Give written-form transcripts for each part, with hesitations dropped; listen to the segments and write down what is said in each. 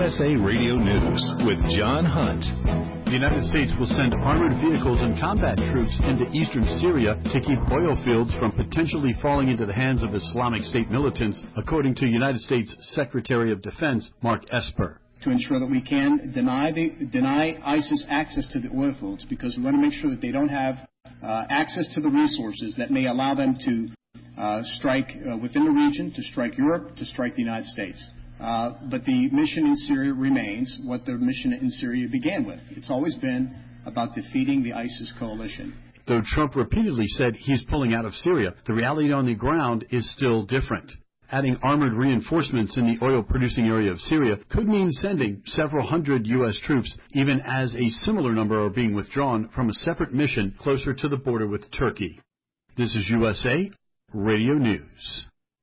USA Radio News with John Hunt. The United States will send armored vehicles and combat troops into eastern Syria to keep oil fields from potentially falling into the hands of Islamic State militants, according to United States Secretary of Defense Mark Esper. To ensure that we can deny ISIS access to the oil fields, because we want to make sure that they don't have access to the resources that may allow them to strike within the region, to strike Europe, to strike the United States. But the mission in Syria remains what the mission in Syria began with. It's always been about defeating the ISIS coalition. Though Trump repeatedly said he's pulling out of Syria, the reality on the ground is still different. Adding armored reinforcements in the oil-producing area of Syria could mean sending several hundred U.S. troops, even as a similar number are being withdrawn from a separate mission closer to the border with Turkey. This is USA Radio News.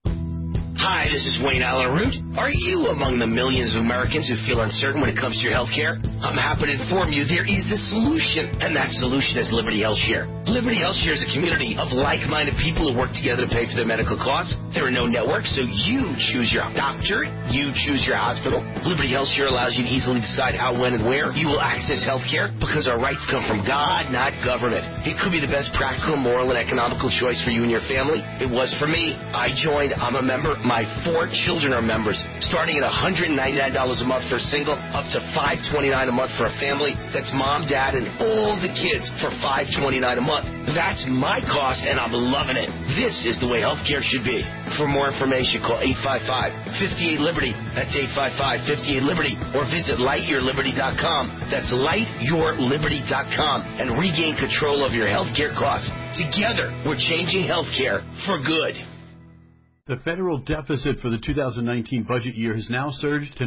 Hi, this is Wayne Allen Root. Are you among the millions of Americans who feel uncertain when it comes to your health care? I'm happy to inform you there is a solution, and that solution is Liberty Health Share. Liberty Health Share is a community of like-minded people who work together to pay for their medical costs. There are no networks, so you choose your doctor, you choose your hospital. Liberty Health Share allows you to easily decide how, when, and where you will access health care because our rights come from God, not government. It could be the best practical, moral, and economical choice for you and your family. It was for me. I joined. I'm a member. My 4 children are members, starting at $199 a month for a single, up to $529 a month for a family. That's mom, dad, and all the kids for $529 a month. That's my cost, and I'm loving it. This is the way healthcare should be. For more information, call 855-58-LIBERTY. That's 855-58-LIBERTY. Or visit lightyourliberty.com. That's lightyourliberty.com, and regain control of your healthcare costs. Together, we're changing healthcare for good. The federal deficit for the 2019 budget year has now surged to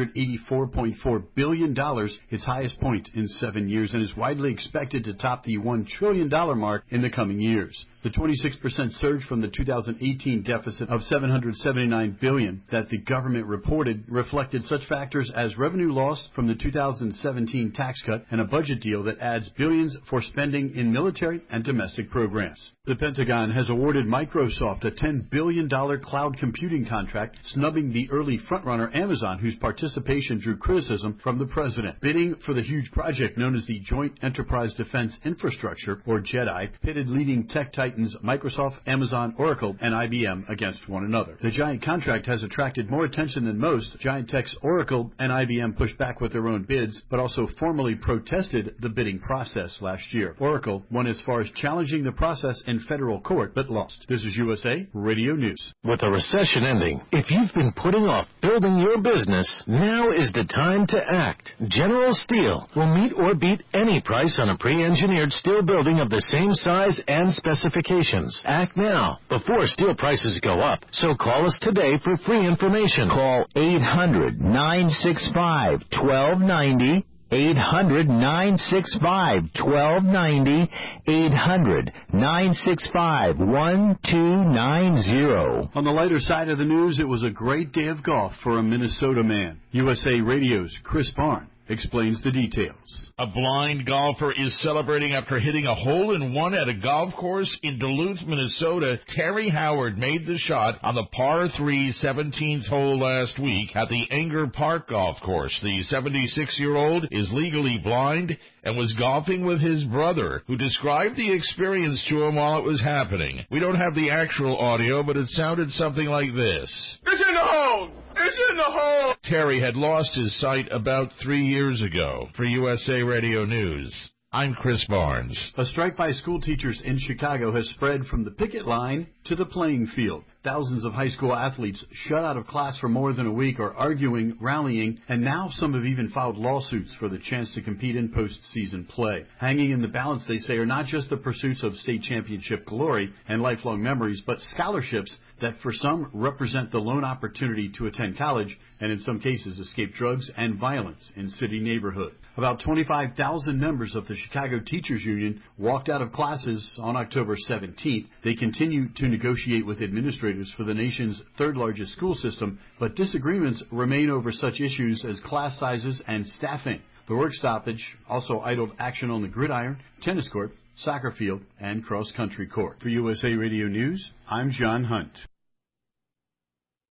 $984.4 billion, its highest point in 7 years, and is widely expected to top the $1 trillion mark in the coming years. The 26% surge from the 2018 deficit of $779 billion that the government reported reflected such factors as revenue lost from the 2017 tax cut and a budget deal that adds billions for spending in military and domestic programs. The Pentagon has awarded Microsoft a $10 billion cloud computing contract, snubbing the early frontrunner Amazon, whose participation drew criticism from the president. Bidding for the huge project known as the Joint Enterprise Defense Infrastructure, or JEDI, pitted leading tech titans Microsoft, Amazon, Oracle, and IBM against one another. The giant contract has attracted more attention than most. Giant tech's Oracle and IBM pushed back with their own bids, but also formally protested the bidding process last year. Oracle went as far as challenging the process in federal court, but lost. This is USA Radio News. With the recession ending, if you've been putting off building your business, now is the time to act. General Steel will meet or beat any price on a pre-engineered steel building of the same size and specifications. Act now before steel prices go up. So call us today for free information. Call 800-965-1290. 800-965-1290, 800-965-1290. On the lighter side of the news, it was a great day of golf for a Minnesota man. USA Radio's Chris Barn explains the details. A blind golfer is celebrating after hitting a hole-in-one at a golf course in Duluth, Minnesota. Terry Howard made the shot on the par 3 17th hole last week at the Enger Park Golf Course. The 76-year-old is legally blind and was golfing with his brother, who described the experience to him while it was happening. We don't have the actual audio, but it sounded something like this. It's in the hole! It's in the hole! Terry had lost his sight about 3 years ago. For USA Radio News, I'm Chris Barnes. A strike by school teachers in Chicago has spread from the picket line to the playing field. Thousands of high school athletes shut out of class for more than a week are arguing, rallying, and now some have even filed lawsuits for the chance to compete in postseason play. Hanging in the balance, they say, are not just the pursuits of state championship glory and lifelong memories, but scholarships that for some represent the lone opportunity to attend college and in some cases escape drugs and violence in city neighborhoods. About 25,000 members of the Chicago Teachers Union walked out of classes on October 17th. They continue to negotiate with administrators for the nation's third largest school system, but disagreements remain over such issues as class sizes and staffing. The work stoppage also idled action on the gridiron, tennis court, soccer field, and cross-country court. For USA Radio News, I'm John Hunt.